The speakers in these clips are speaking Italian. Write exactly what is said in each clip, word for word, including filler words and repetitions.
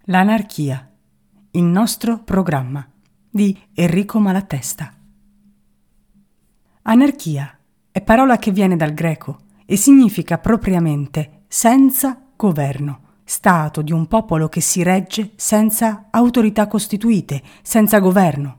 L'anarchia, il nostro programma, di Enrico Malatesta. Anarchia è parola che viene dal greco e significa propriamente senza governo, stato di un popolo che si regge senza autorità costituite, senza governo.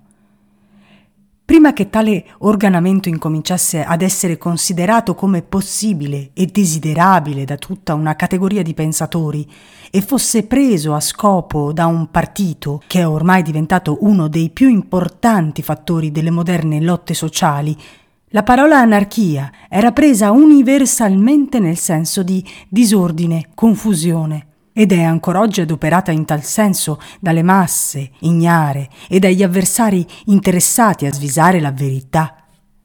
Prima che tale organamento incominciasse ad essere considerato come possibile e desiderabile da tutta una categoria di pensatori e fosse preso a scopo da un partito che è ormai diventato uno dei più importanti fattori delle moderne lotte sociali, la parola anarchia era presa universalmente nel senso di disordine, confusione, ed è ancora oggi adoperata in tal senso dalle masse ignare e dagli avversari interessati a svisare la verità.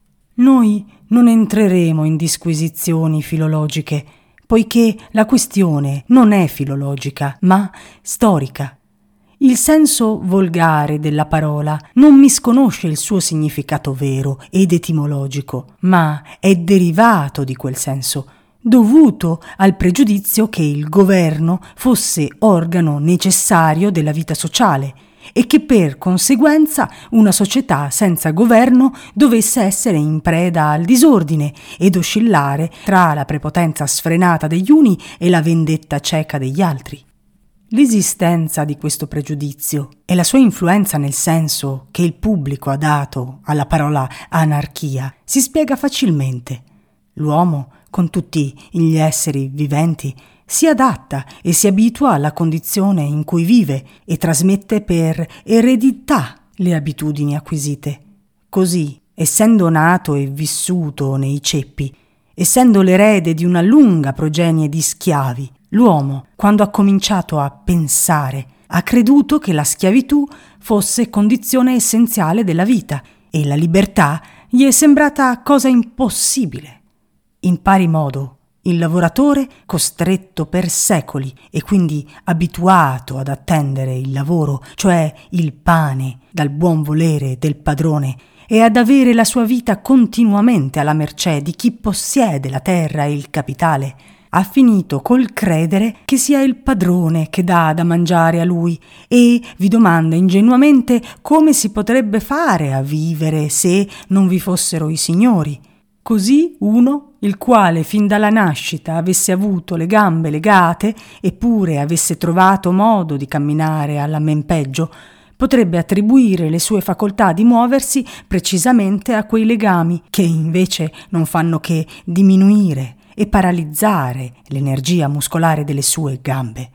Noi non entreremo in disquisizioni filologiche, poiché la questione non è filologica, ma storica. Il senso volgare della parola non misconosce il suo significato vero ed etimologico, ma è derivato di quel senso, dovuto al pregiudizio che il governo fosse organo necessario della vita sociale e che per conseguenza una società senza governo dovesse essere in preda al disordine ed oscillare tra la prepotenza sfrenata degli uni e la vendetta cieca degli altri. L'esistenza di questo pregiudizio e la sua influenza nel senso che il pubblico ha dato alla parola anarchia si spiega facilmente. L'uomo, con tutti gli esseri viventi, si adatta e si abitua alla condizione in cui vive e trasmette per eredità le abitudini acquisite. Così, essendo nato e vissuto nei ceppi, essendo l'erede di una lunga progenie di schiavi, l'uomo, quando ha cominciato a pensare, ha creduto che la schiavitù fosse condizione essenziale della vita e la libertà gli è sembrata cosa impossibile. In pari modo, il lavoratore, costretto per secoli e quindi abituato ad attendere il lavoro, cioè il pane, dal buon volere del padrone, e ad avere la sua vita continuamente alla mercé di chi possiede la terra e il capitale, ha finito col credere che sia il padrone che dà da mangiare a lui e vi domanda ingenuamente come si potrebbe fare a vivere se non vi fossero i signori. Così uno, il quale fin dalla nascita avesse avuto le gambe legate eppure avesse trovato modo di camminare alla men peggio, potrebbe attribuire le sue facoltà di muoversi precisamente a quei legami che invece non fanno che diminuire e paralizzare l'energia muscolare delle sue gambe.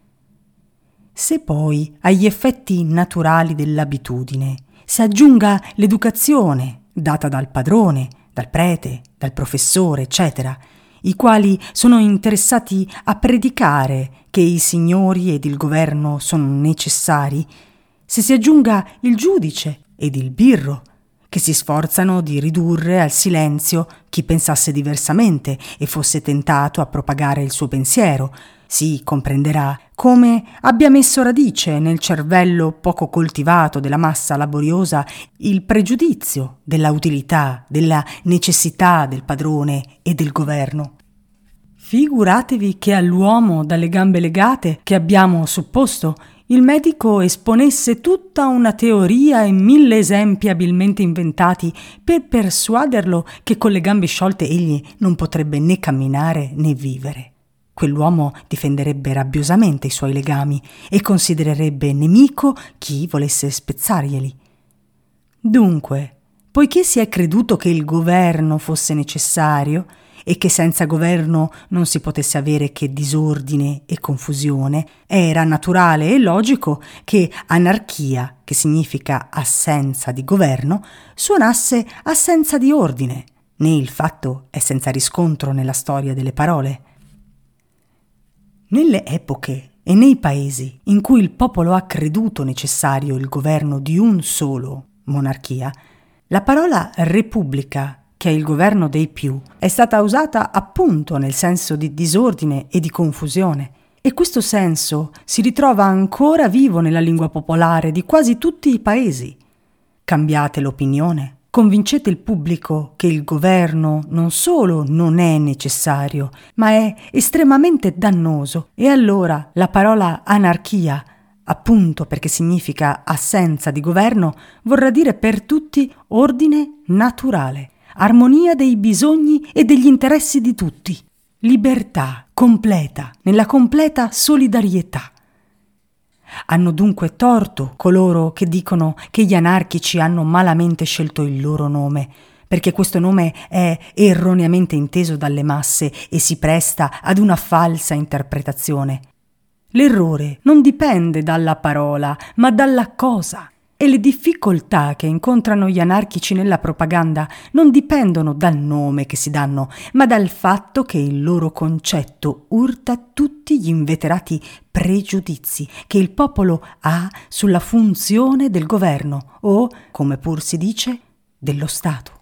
Se poi agli effetti naturali dell'abitudine si aggiunga l'educazione data dal padrone, dal prete, dal professore, eccetera, i quali sono interessati a predicare che i signori ed il governo sono necessari, se si aggiunga il giudice ed il birro, che si sforzano di ridurre al silenzio chi pensasse diversamente e fosse tentato a propagare il suo pensiero, si comprenderà come abbia messo radice nel cervello poco coltivato della massa laboriosa il pregiudizio della utilità, della necessità del padrone e del governo. Figuratevi che all'uomo dalle gambe legate che abbiamo supposto il medico esponesse tutta una teoria e mille esempi abilmente inventati per persuaderlo che con le gambe sciolte egli non potrebbe né camminare né vivere. Quell'uomo difenderebbe rabbiosamente i suoi legami e considererebbe nemico chi volesse spezzarglieli. Dunque, poiché si è creduto che il governo fosse necessario e che senza governo non si potesse avere che disordine e confusione, era naturale e logico che anarchia, che significa assenza di governo, suonasse assenza di ordine, né il fatto è senza riscontro nella storia delle parole. Nelle epoche e nei paesi in cui il popolo ha creduto necessario il governo di un solo, monarchia, la parola repubblica, che è il governo dei più, è stata usata appunto nel senso di disordine e di confusione. E questo senso si ritrova ancora vivo nella lingua popolare di quasi tutti i paesi. Cambiate l'opinione, convincete il pubblico che il governo non solo non è necessario, ma è estremamente dannoso, e allora la parola anarchia appunto perché significa assenza di governo, vorrà dire per tutti ordine naturale, armonia dei bisogni e degli interessi di tutti, libertà completa, nella completa solidarietà. Hanno dunque torto coloro che dicono che gli anarchici hanno malamente scelto il loro nome, perché questo nome è erroneamente inteso dalle masse e si presta ad una falsa interpretazione. L'errore non dipende dalla parola, ma dalla cosa. E le difficoltà che incontrano gli anarchici nella propaganda non dipendono dal nome che si danno, ma dal fatto che il loro concetto urta tutti gli inveterati pregiudizi che il popolo ha sulla funzione del governo o, come pur si dice, dello Stato.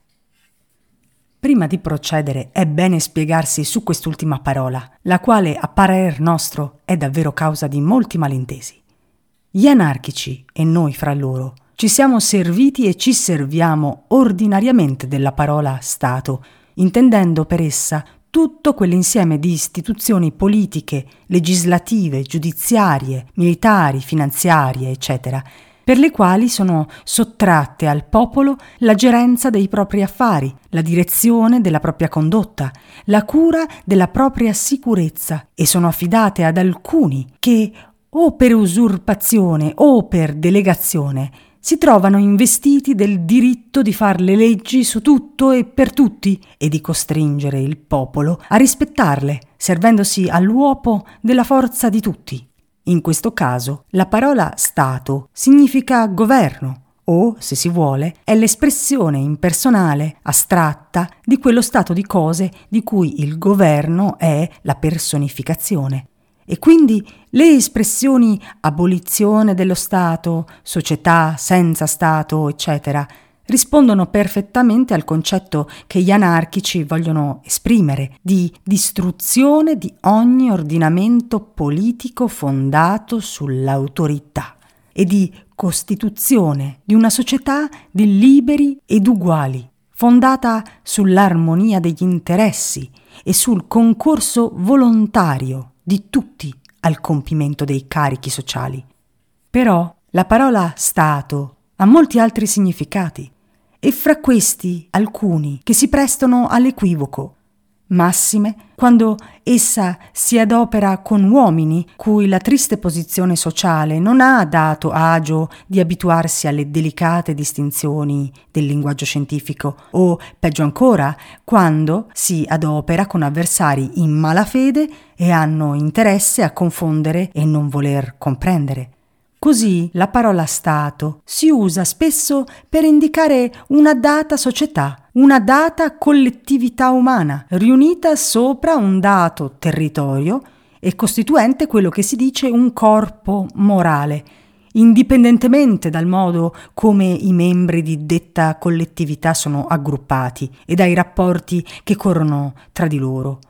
Prima di procedere è bene spiegarsi su quest'ultima parola, la quale a parer nostro è davvero causa di molti malintesi. Gli anarchici e noi fra loro ci siamo serviti e ci serviamo ordinariamente della parola Stato, intendendo per essa tutto quell'insieme di istituzioni politiche, legislative, giudiziarie, militari, finanziarie, eccetera, per le quali sono sottratte al popolo la gerenza dei propri affari, la direzione della propria condotta, la cura della propria sicurezza e sono affidate ad alcuni che o per usurpazione o per delegazione si trovano investiti del diritto di far le leggi su tutto e per tutti e di costringere il popolo a rispettarle, servendosi all'uopo della forza di tutti. In questo caso la parola Stato significa governo o, se si vuole, è l'espressione impersonale, astratta, di quello stato di cose di cui il governo è la personificazione. E quindi le espressioni abolizione dello Stato, società senza Stato, eccetera, rispondono perfettamente al concetto che gli anarchici vogliono esprimere di distruzione di ogni ordinamento politico fondato sull'autorità e di costituzione di una società di liberi ed uguali, fondata sull'armonia degli interessi e sul concorso volontario di tutti al compimento dei carichi sociali. Però la parola Stato ha molti altri significati e fra questi alcuni che si prestano all'equivoco, massime quando essa si adopera con uomini cui la triste posizione sociale non ha dato agio di abituarsi alle delicate distinzioni del linguaggio scientifico o, peggio ancora, quando si adopera con avversari in malafede e hanno interesse a confondere e non voler comprendere. Così la parola Stato si usa spesso per indicare una data società, una data collettività umana, riunita sopra un dato territorio e costituente quello che si dice un corpo morale, indipendentemente dal modo come i membri di detta collettività sono aggruppati e dai rapporti che corrono tra di loro.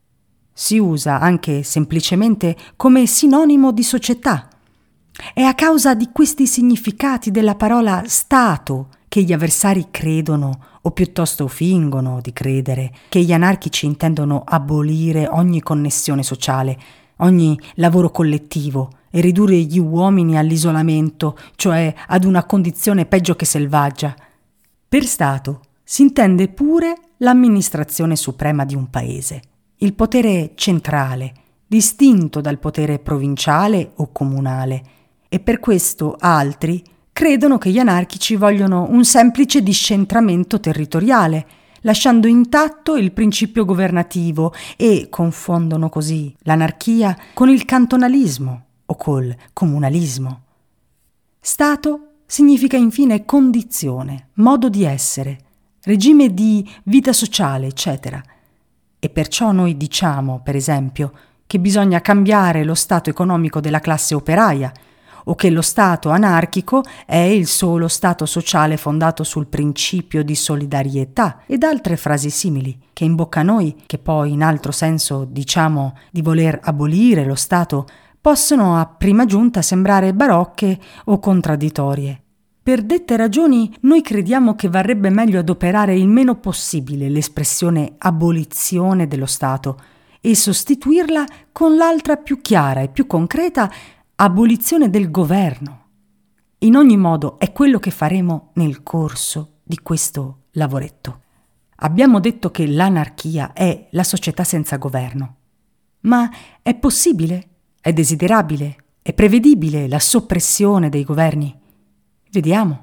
Si usa anche semplicemente come sinonimo di società. È a causa di questi significati della parola Stato che gli avversari credono, o piuttosto fingono di credere, che gli anarchici intendono abolire ogni connessione sociale, ogni lavoro collettivo e ridurre gli uomini all'isolamento, cioè ad una condizione peggio che selvaggia. Per Stato si intende pure l'amministrazione suprema di un paese, il potere centrale, distinto dal potere provinciale o comunale. E per questo altri credono che gli anarchici vogliono un semplice discentramento territoriale, lasciando intatto il principio governativo e confondono così l'anarchia con il cantonalismo o col comunalismo. Stato significa infine condizione, modo di essere, regime di vita sociale, eccetera. E perciò noi diciamo, per esempio, che bisogna cambiare lo stato economico della classe operaia, o che lo Stato anarchico è il solo Stato sociale fondato sul principio di solidarietà ed altre frasi simili, che in bocca a noi, che poi in altro senso diciamo di voler abolire lo Stato, possono a prima giunta sembrare barocche o contraddittorie. Per dette ragioni noi crediamo che varrebbe meglio adoperare il meno possibile l'espressione abolizione dello Stato e sostituirla con l'altra più chiara e più concreta abolizione del governo. In ogni modo è quello che faremo nel corso di questo lavoretto. Abbiamo detto che l'anarchia è la società senza governo. Ma è possibile? È desiderabile? È prevedibile la soppressione dei governi? Vediamo.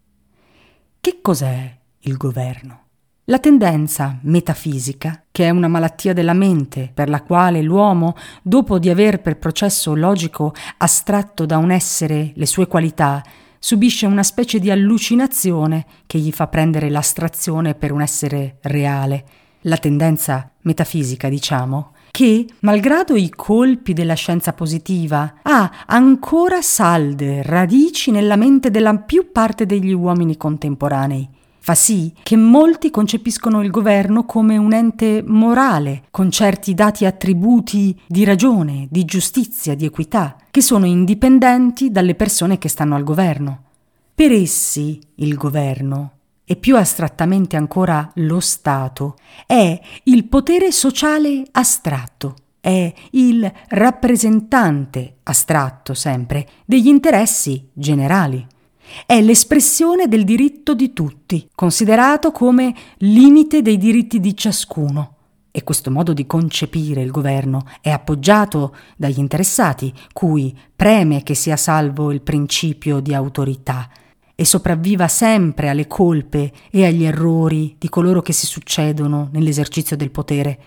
Che cos'è il governo? La tendenza metafisica, che è una malattia della mente per la quale l'uomo, dopo di aver per processo logico astratto da un essere le sue qualità, subisce una specie di allucinazione che gli fa prendere l'astrazione per un essere reale. La tendenza metafisica, diciamo, che, malgrado i colpi della scienza positiva, ha ancora salde radici nella mente della più parte degli uomini contemporanei. Fa sì che molti concepiscono il governo come un ente morale, con certi dati attributi di ragione, di giustizia, di equità, che sono indipendenti dalle persone che stanno al governo. Per essi il governo, e più astrattamente ancora lo Stato, è il potere sociale astratto, è il rappresentante astratto sempre degli interessi generali. È l'espressione del diritto di tutti, considerato come limite dei diritti di ciascuno. E questo modo di concepire il governo è appoggiato dagli interessati, cui preme che sia salvo il principio di autorità e sopravviva sempre alle colpe e agli errori di coloro che si succedono nell'esercizio del potere.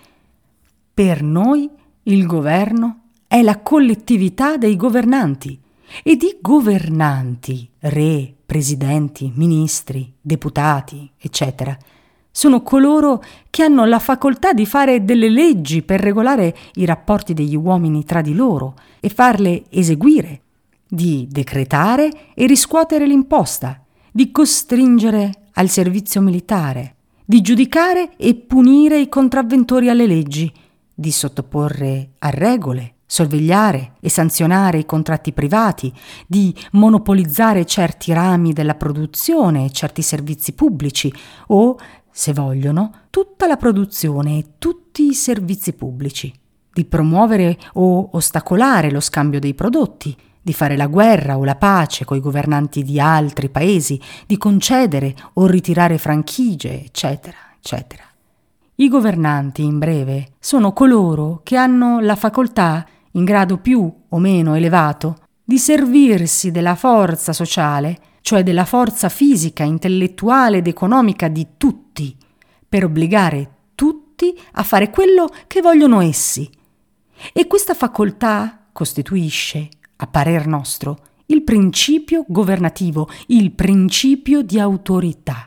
Per noi il governo è la collettività dei governanti, ed i governanti, re, presidenti, ministri, deputati, eccetera, sono coloro che hanno la facoltà di fare delle leggi per regolare i rapporti degli uomini tra di loro e farle eseguire, di decretare e riscuotere l'imposta, di costringere al servizio militare, di giudicare e punire i contravventori alle leggi, di sottoporre a regole, sorvegliare e sanzionare i contratti privati, di monopolizzare certi rami della produzione e certi servizi pubblici o, se vogliono, tutta la produzione e tutti i servizi pubblici, di promuovere o ostacolare lo scambio dei prodotti, di fare la guerra o la pace coi governanti di altri paesi, di concedere o ritirare franchigie, eccetera, eccetera. I governanti, in breve, sono coloro che hanno la facoltà, in grado più o meno elevato, di servirsi della forza sociale, cioè della forza fisica, intellettuale ed economica di tutti, per obbligare tutti a fare quello che vogliono essi. E questa facoltà costituisce, a parer nostro, il principio governativo, il principio di autorità.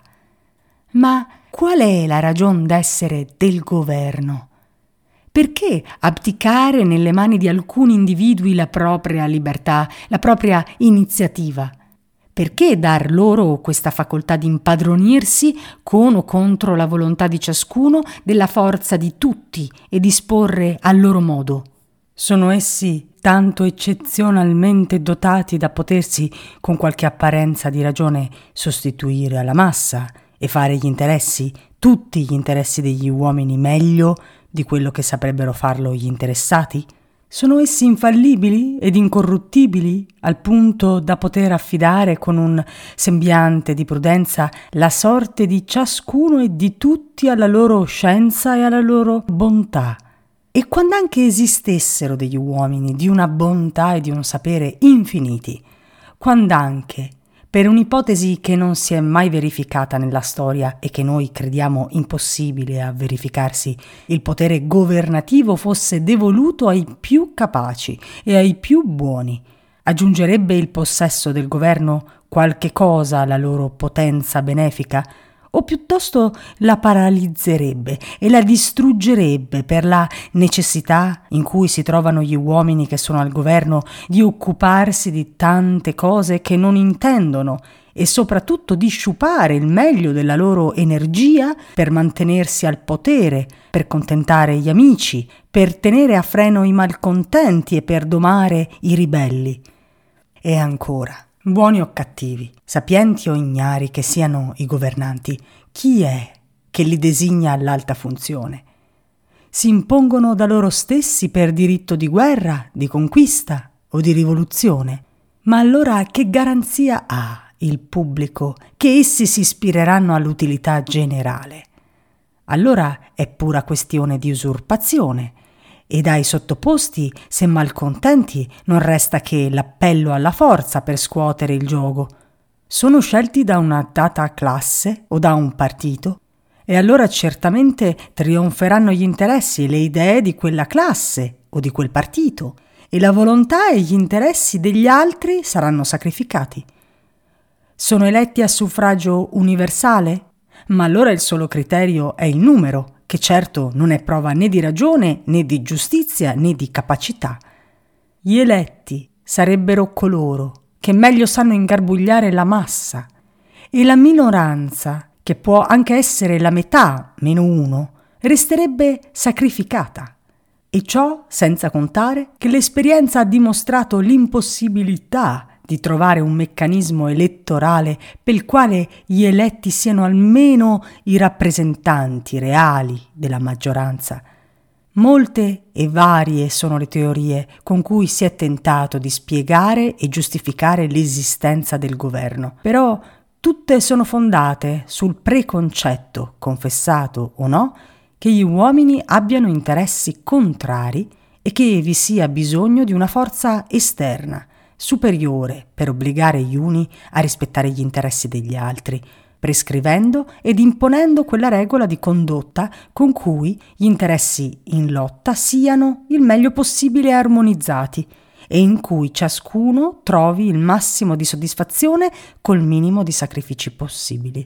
Ma qual è la ragion d'essere del governo? Perché abdicare nelle mani di alcuni individui la propria libertà, la propria iniziativa? Perché dar loro questa facoltà di impadronirsi, con o contro la volontà di ciascuno, della forza di tutti e disporre al loro modo? Sono essi tanto eccezionalmente dotati da potersi, con qualche apparenza di ragione, sostituire alla massa e fare gli interessi, tutti gli interessi degli uomini meglio di quello che saprebbero farlo gli interessati? Sono essi infallibili ed incorruttibili al punto da poter affidare con un sembiante di prudenza la sorte di ciascuno e di tutti alla loro scienza e alla loro bontà? E quando anche esistessero degli uomini di una bontà e di un sapere infiniti, quando anche, per un'ipotesi che non si è mai verificata nella storia e che noi crediamo impossibile a verificarsi, il potere governativo fosse devoluto ai più capaci e ai più buoni, aggiungerebbe il possesso del governo qualche cosa alla loro potenza benefica, o piuttosto la paralizzerebbe e la distruggerebbe per la necessità in cui si trovano gli uomini che sono al governo di occuparsi di tante cose che non intendono e soprattutto di sciupare il meglio della loro energia per mantenersi al potere, per contentare gli amici, per tenere a freno i malcontenti e per domare i ribelli. E ancora, buoni o cattivi, sapienti o ignari che siano i governanti, chi è che li designa all'alta funzione? Si impongono da loro stessi per diritto di guerra, di conquista o di rivoluzione. Ma allora che garanzia ha il pubblico che essi si ispireranno all'utilità generale? Allora è pura questione di usurpazione, e dai sottoposti, se malcontenti, non resta che l'appello alla forza per scuotere il giogo. Sono scelti da una data classe o da un partito, e allora certamente trionferanno gli interessi e le idee di quella classe o di quel partito, e la volontà e gli interessi degli altri saranno sacrificati. Sono eletti a suffragio universale? Ma allora il solo criterio è il numero, che certo non è prova né di ragione, né di giustizia, né di capacità. Gli eletti sarebbero coloro che meglio sanno ingarbugliare la massa, e la minoranza, che può anche essere la metà meno uno, resterebbe sacrificata. E ciò senza contare che l'esperienza ha dimostrato l'impossibilità di trovare un meccanismo elettorale per il quale gli eletti siano almeno i rappresentanti reali della maggioranza. Molte e varie sono le teorie con cui si è tentato di spiegare e giustificare l'esistenza del governo, però tutte sono fondate sul preconcetto, confessato o no, che gli uomini abbiano interessi contrari e che vi sia bisogno di una forza esterna, superiore, per obbligare gli uni a rispettare gli interessi degli altri, prescrivendo ed imponendo quella regola di condotta con cui gli interessi in lotta siano il meglio possibile armonizzati e in cui ciascuno trovi il massimo di soddisfazione col minimo di sacrifici possibili.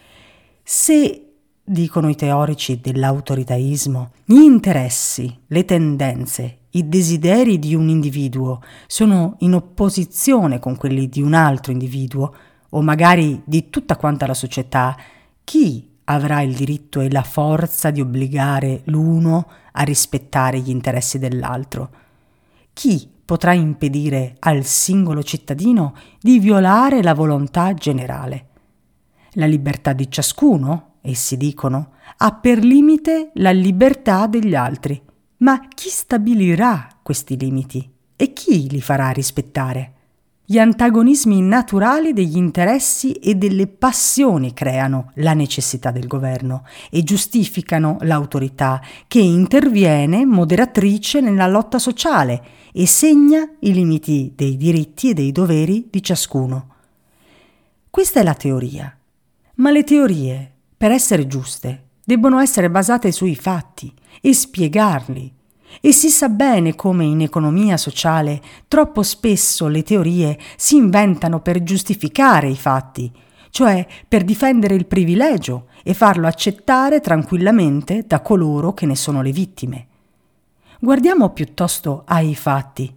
Se, dicono i teorici dell'autoritarismo, gli interessi, le tendenze, i desideri di un individuo sono in opposizione con quelli di un altro individuo, o magari di tutta quanta la società, chi avrà il diritto e la forza di obbligare l'uno a rispettare gli interessi dell'altro? Chi potrà impedire al singolo cittadino di violare la volontà generale? La libertà di ciascuno, essi dicono, ha per limite la libertà degli altri. Ma chi stabilirà questi limiti e chi li farà rispettare? Gli antagonismi naturali degli interessi e delle passioni creano la necessità del governo e giustificano l'autorità che interviene moderatrice nella lotta sociale e segna i limiti dei diritti e dei doveri di ciascuno. Questa è la teoria, ma le teorie, per essere giuste, debbono essere basate sui fatti e spiegarli. E si sa bene come in economia sociale troppo spesso le teorie si inventano per giustificare i fatti, cioè per difendere il privilegio e farlo accettare tranquillamente da coloro che ne sono le vittime. Guardiamo piuttosto ai fatti.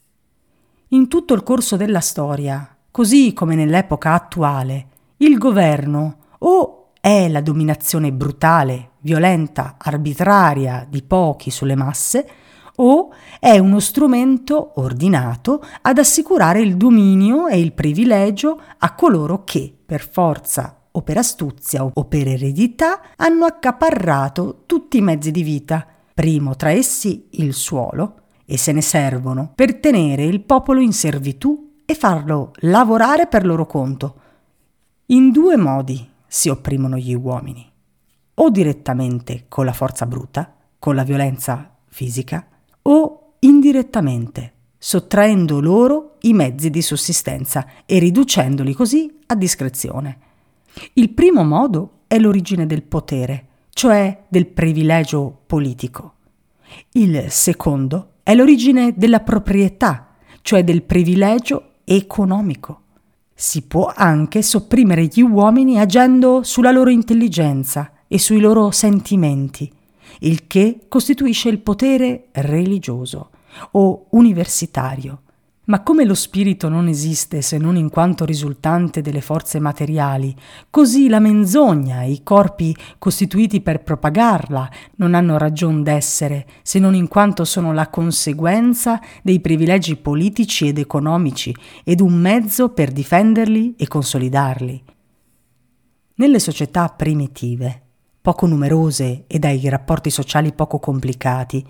In tutto il corso della storia, così come nell'epoca attuale, il governo o è la dominazione brutale, violenta, arbitraria di pochi sulle masse, o è uno strumento ordinato ad assicurare il dominio e il privilegio a coloro che, per forza o per astuzia o per eredità, hanno accaparrato tutti i mezzi di vita, primo tra essi il suolo, e se ne servono per tenere il popolo in servitù e farlo lavorare per loro conto. In due modi si opprimono gli uomini, o direttamente con la forza bruta, con la violenza fisica, o indirettamente, sottraendo loro i mezzi di sussistenza e riducendoli così a discrezione. Il primo modo è l'origine del potere, cioè del privilegio politico. Il secondo è l'origine della proprietà, cioè del privilegio economico. Si può anche sopprimere gli uomini agendo sulla loro intelligenza e sui loro sentimenti, il che costituisce il potere religioso o universitario. Ma come lo spirito non esiste se non in quanto risultante delle forze materiali, così la menzogna e i corpi costituiti per propagarla non hanno ragion d'essere se non in quanto sono la conseguenza dei privilegi politici ed economici ed un mezzo per difenderli e consolidarli. Nelle società primitive, poco numerose e dai rapporti sociali poco complicati,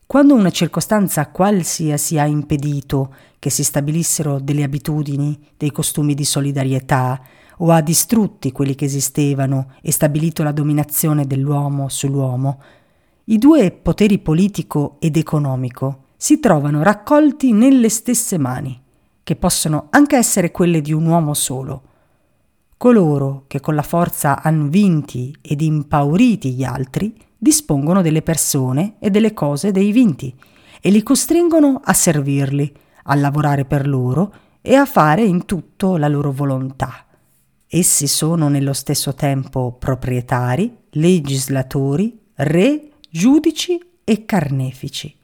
Quando una circostanza qualsiasi ha impedito che si stabilissero delle abitudini, dei costumi di solidarietà, o ha distrutti quelli che esistevano e stabilito la dominazione dell'uomo sull'uomo, i due poteri politico ed economico si trovano raccolti nelle stesse mani, che possono anche essere quelle di un uomo solo. Coloro che con la forza hanno vinti ed impauriti gli altri dispongono delle persone e delle cose dei vinti e li costringono a servirli, a lavorare per loro e a fare in tutto la loro volontà. Essi sono nello stesso tempo proprietari, legislatori, re, giudici e carnefici.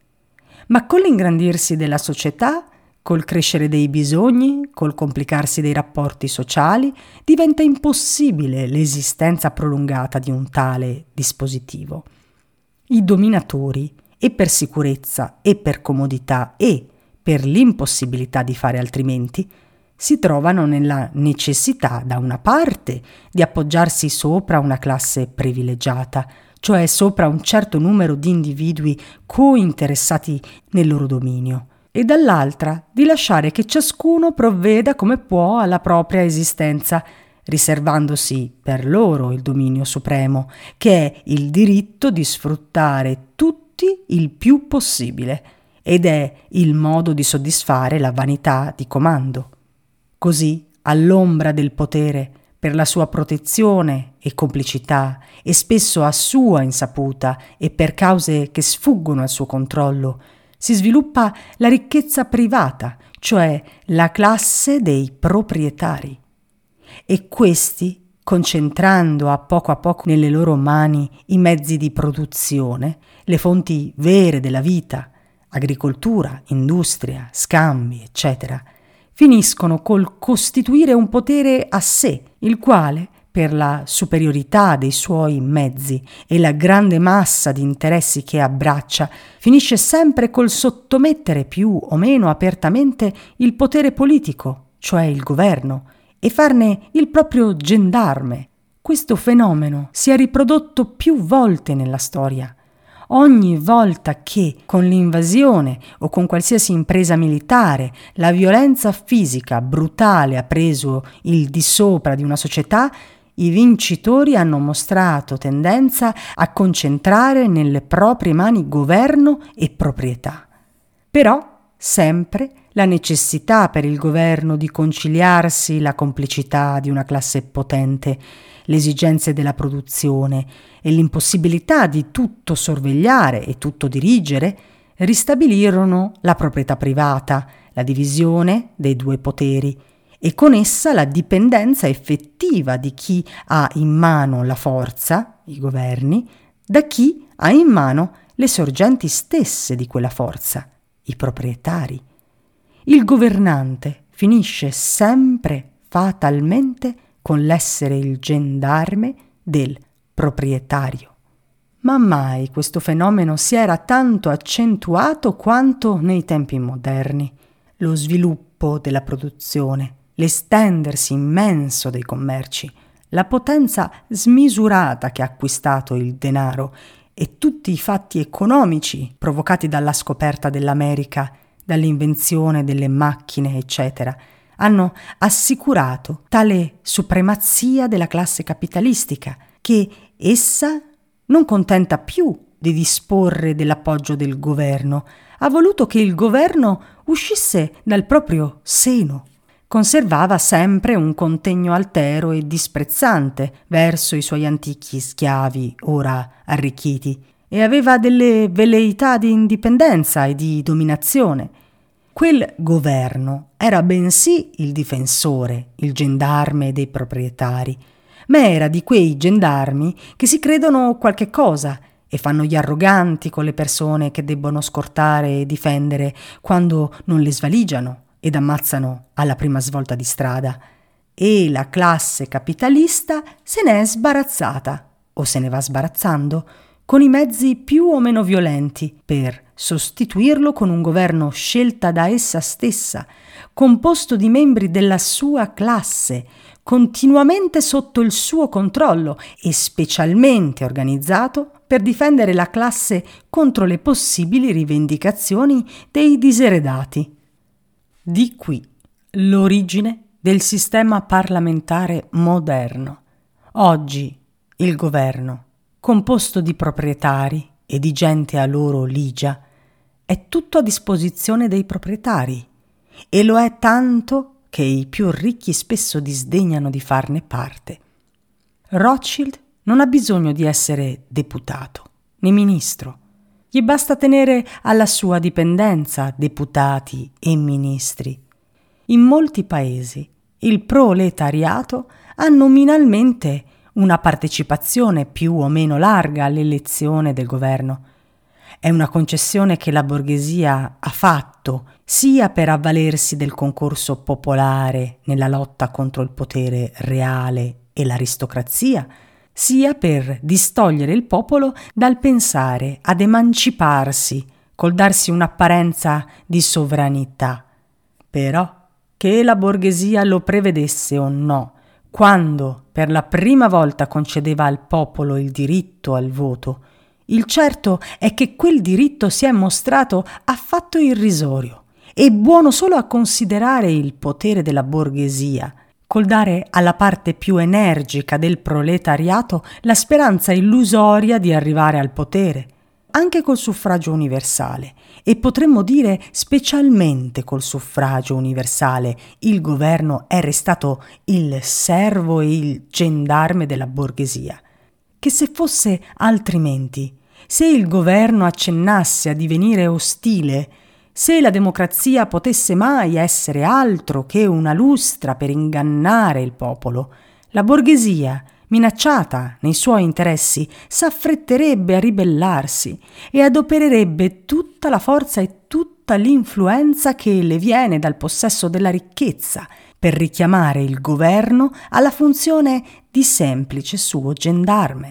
Ma con l'ingrandirsi della società, col crescere dei bisogni, col complicarsi dei rapporti sociali, diventa impossibile l'esistenza prolungata di un tale dispositivo. I dominatori, e per sicurezza e per comodità e per l'impossibilità di fare altrimenti, si trovano nella necessità, da una parte, di appoggiarsi sopra una classe privilegiata, cioè sopra un certo numero di individui cointeressati nel loro dominio, e dall'altra di lasciare che ciascuno provveda come può alla propria esistenza, riservandosi per loro il dominio supremo, che è il diritto di sfruttare tutti il più possibile, ed è il modo di soddisfare la vanità di comando. Così, all'ombra del potere, per la sua protezione e complicità, e spesso a sua insaputa e per cause che sfuggono al suo controllo, si sviluppa la ricchezza privata, cioè la classe dei proprietari. E questi, concentrando a poco a poco nelle loro mani i mezzi di produzione, le fonti vere della vita, agricoltura, industria, scambi, eccetera, finiscono col costituire un potere a sé, il quale, per la superiorità dei suoi mezzi e la grande massa di interessi che abbraccia, finisce sempre col sottomettere più o meno apertamente il potere politico, cioè il governo, e farne il proprio gendarme. Questo fenomeno si è riprodotto più volte nella storia. Ogni volta che, con l'invasione o con qualsiasi impresa militare, la violenza fisica brutale ha preso il di sopra di una società, i vincitori hanno mostrato tendenza a concentrare nelle proprie mani governo e proprietà. Però, sempre, la necessità per il governo di conciliarsi la complicità di una classe potente, le esigenze della produzione e l'impossibilità di tutto sorvegliare e tutto dirigere, ristabilirono la proprietà privata, la divisione dei due poteri, e con essa la dipendenza effettiva di chi ha in mano la forza, i governi, da chi ha in mano le sorgenti stesse di quella forza, i proprietari. Il governante finisce sempre fatalmente con l'essere il gendarme del proprietario. Ma mai questo fenomeno si era tanto accentuato quanto nei tempi moderni. Lo sviluppo della produzione, l'estendersi immenso dei commerci, la potenza smisurata che ha acquistato il denaro e tutti i fatti economici provocati dalla scoperta dell'America, dall'invenzione delle macchine, eccetera, hanno assicurato tale supremazia della classe capitalistica che essa, non contenta più di disporre dell'appoggio del governo, ha voluto che il governo uscisse dal proprio seno. Conservava sempre un contegno altero e disprezzante verso i suoi antichi schiavi ora arricchiti e aveva delle velleità di indipendenza e di dominazione. Quel governo era bensì il difensore, il gendarme dei proprietari, ma era di quei gendarmi che si credono qualche cosa e fanno gli arroganti con le persone che debbono scortare e difendere quando non le svaligiano ed ammazzano alla prima svolta di strada. E la classe capitalista se ne è sbarazzata, o se ne va sbarazzando, con i mezzi più o meno violenti, per sostituirlo con un governo scelta da essa stessa, composto di membri della sua classe, continuamente sotto il suo controllo e specialmente organizzato per difendere la classe contro le possibili rivendicazioni dei diseredati. Di qui l'origine del sistema parlamentare moderno. Oggi il governo, composto di proprietari e di gente a loro ligia, è tutto a disposizione dei proprietari, e lo è tanto che i più ricchi spesso disdegnano di farne parte. Rothschild non ha bisogno di essere deputato né ministro. Gli basta tenere alla sua dipendenza deputati e ministri. In molti paesi il proletariato ha nominalmente una partecipazione più o meno larga all'elezione del governo. È una concessione che la borghesia ha fatto sia per avvalersi del concorso popolare nella lotta contro il potere reale e l'aristocrazia, sia per distogliere il popolo dal pensare ad emanciparsi col darsi un'apparenza di sovranità. Però, che la borghesia lo prevedesse o no, quando per la prima volta concedeva al popolo il diritto al voto, il certo è che quel diritto si è mostrato affatto irrisorio e buono solo a considerare il potere della borghesia, col dare alla parte più energica del proletariato la speranza illusoria di arrivare al potere, anche col suffragio universale, e potremmo dire specialmente col suffragio universale il governo è restato il servo e il gendarme della borghesia. Che se fosse altrimenti, se il governo accennasse a divenire ostile, se la democrazia potesse mai essere altro che una lustra per ingannare il popolo, la borghesia, minacciata nei suoi interessi, s'affretterebbe a ribellarsi e adopererebbe tutta la forza e tutta l'influenza che le viene dal possesso della ricchezza per richiamare il governo alla funzione di semplice suo gendarme.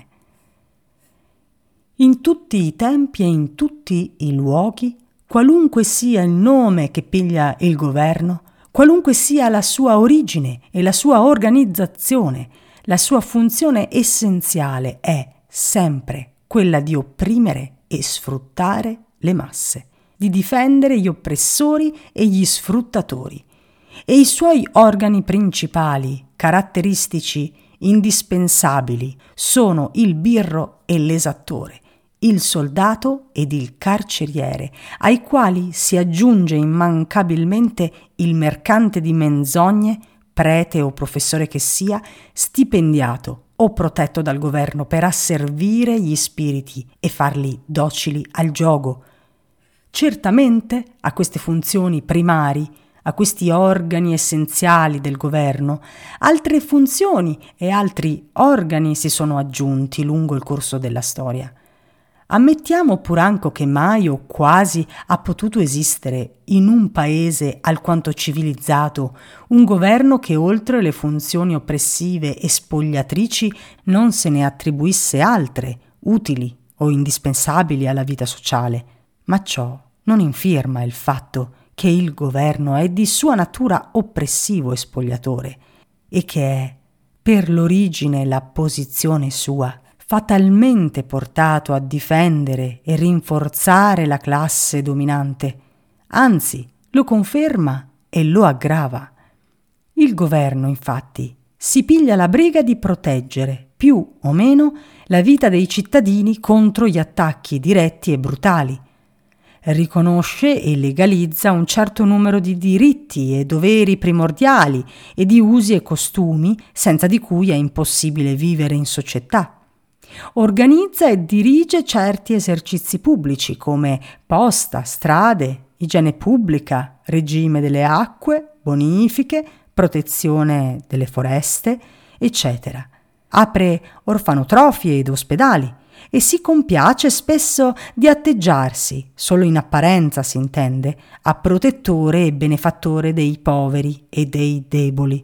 In tutti i tempi e in tutti i luoghi, qualunque sia il nome che piglia il governo, qualunque sia la sua origine e la sua organizzazione, la sua funzione essenziale è sempre quella di opprimere e sfruttare le masse, di difendere gli oppressori e gli sfruttatori. E i suoi organi principali, caratteristici, indispensabili, sono il birro e l'esattore, il soldato ed il carceriere, ai quali si aggiunge immancabilmente il mercante di menzogne, prete o professore che sia, stipendiato o protetto dal governo per asservire gli spiriti e farli docili al giogo. Certamente a queste funzioni primari, a questi organi essenziali del governo, altre funzioni e altri organi si sono aggiunti lungo il corso della storia. Ammettiamo pur anco che mai o quasi ha potuto esistere in un paese alquanto civilizzato un governo che oltre le funzioni oppressive e spogliatrici non se ne attribuisse altre, utili o indispensabili alla vita sociale. Ma ciò non infirma il fatto che il governo è di sua natura oppressivo e spogliatore e che è, per l'origine e la posizione sua, fatalmente portato a difendere e rinforzare la classe dominante, anzi lo conferma e lo aggrava. Il governo, infatti, si piglia la briga di proteggere, più o meno, la vita dei cittadini contro gli attacchi diretti e brutali. Riconosce e legalizza un certo numero di diritti e doveri primordiali e di usi e costumi senza di cui è impossibile vivere in società. Organizza e dirige certi esercizi pubblici come posta, strade, igiene pubblica, regime delle acque, bonifiche, protezione delle foreste, eccetera. Apre orfanotrofi ed ospedali e si compiace spesso di atteggiarsi, solo in apparenza si intende, a protettore e benefattore dei poveri e dei deboli.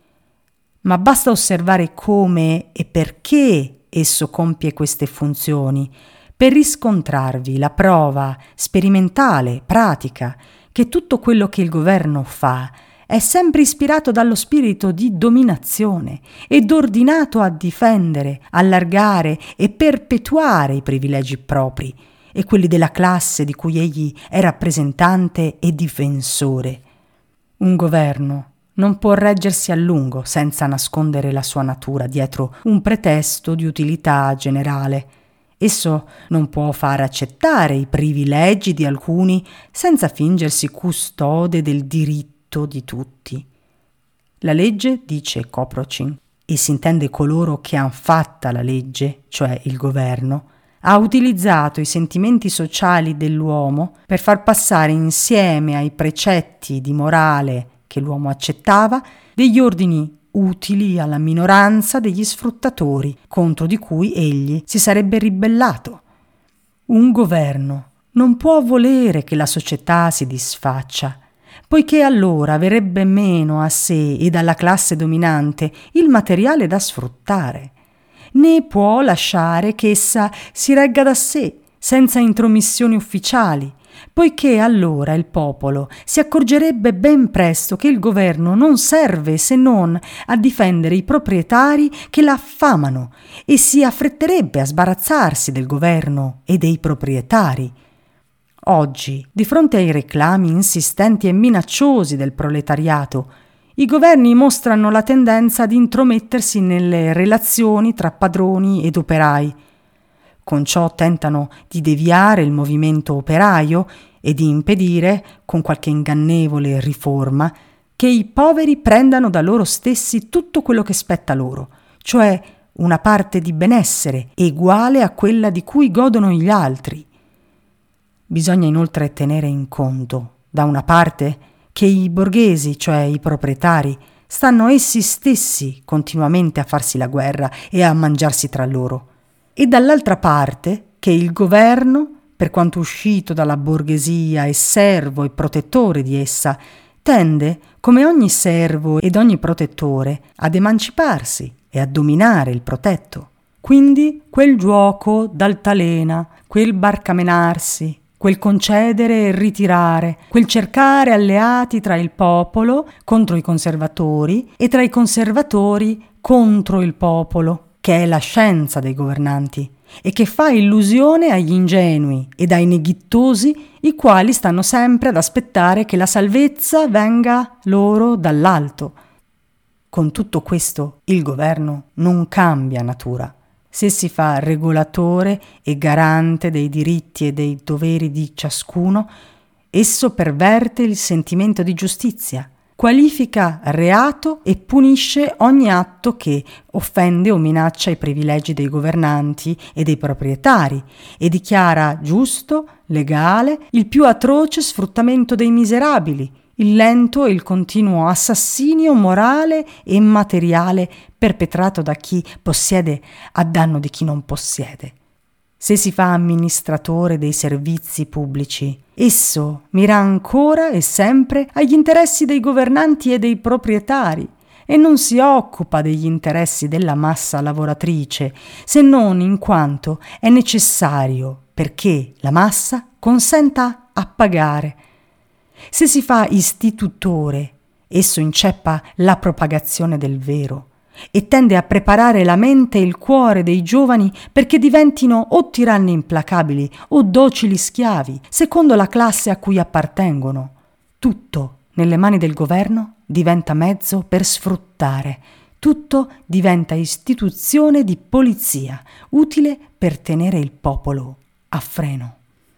Ma basta osservare come e perché esso compie queste funzioni per riscontrarvi la prova sperimentale, pratica, che tutto quello che il governo fa è sempre ispirato dallo spirito di dominazione ed ordinato a difendere, allargare e perpetuare i privilegi propri e quelli della classe di cui egli è rappresentante e difensore. Un governo non può reggersi a lungo senza nascondere la sua natura dietro un pretesto di utilità generale. Esso non può far accettare i privilegi di alcuni senza fingersi custode del diritto di tutti. La legge, dice Koprochin, e si intende coloro che han fatta la legge, cioè il governo, ha utilizzato i sentimenti sociali dell'uomo per far passare insieme ai precetti di morale che l'uomo accettava degli ordini utili alla minoranza degli sfruttatori contro di cui egli si sarebbe ribellato. Un governo non può volere che la società si disfaccia, poiché allora verrebbe meno a sé e alla classe dominante il materiale da sfruttare, né può lasciare che essa si regga da sé, senza intromissioni ufficiali, poiché allora il popolo si accorgerebbe ben presto che il governo non serve se non a difendere i proprietari che la affamano e si affretterebbe a sbarazzarsi del governo e dei proprietari. Oggi, di fronte ai reclami insistenti e minacciosi del proletariato, i governi mostrano la tendenza ad intromettersi nelle relazioni tra padroni ed operai. Con ciò tentano di deviare il movimento operaio e di impedire, con qualche ingannevole riforma, che i poveri prendano da loro stessi tutto quello che spetta loro, cioè una parte di benessere eguale a quella di cui godono gli altri. Bisogna inoltre tenere in conto, da una parte, che i borghesi, cioè i proprietari, stanno essi stessi continuamente a farsi la guerra e a mangiarsi tra loro, e dall'altra parte che il governo, per quanto uscito dalla borghesia e servo e protettore di essa, tende, come ogni servo ed ogni protettore, ad emanciparsi e a dominare il protetto. Quindi quel giuoco d'altalena, quel barcamenarsi, quel concedere e ritirare, quel cercare alleati tra il popolo contro i conservatori e tra i conservatori contro il popolo, che è la scienza dei governanti e che fa illusione agli ingenui ed ai neghittosi, i quali stanno sempre ad aspettare che la salvezza venga loro dall'alto. Con tutto questo il governo non cambia natura. Se si fa regolatore e garante dei diritti e dei doveri di ciascuno, esso perverte il sentimento di giustizia, qualifica reato e punisce ogni atto che offende o minaccia i privilegi dei governanti e dei proprietari e dichiara giusto, legale, il più atroce sfruttamento dei miserabili, il lento e il continuo assassinio morale e materiale perpetrato da chi possiede a danno di chi non possiede. Se si fa amministratore dei servizi pubblici, esso mira ancora e sempre agli interessi dei governanti e dei proprietari e non si occupa degli interessi della massa lavoratrice, se non in quanto è necessario perché la massa consenta a pagare. Se si fa istitutore, esso inceppa la propagazione del vero e tende a preparare la mente e il cuore dei giovani perché diventino o tiranni implacabili o docili schiavi, secondo la classe a cui appartengono. Tutto nelle mani del governo diventa mezzo per sfruttare, tutto diventa istituzione di polizia, utile per tenere il popolo a freno.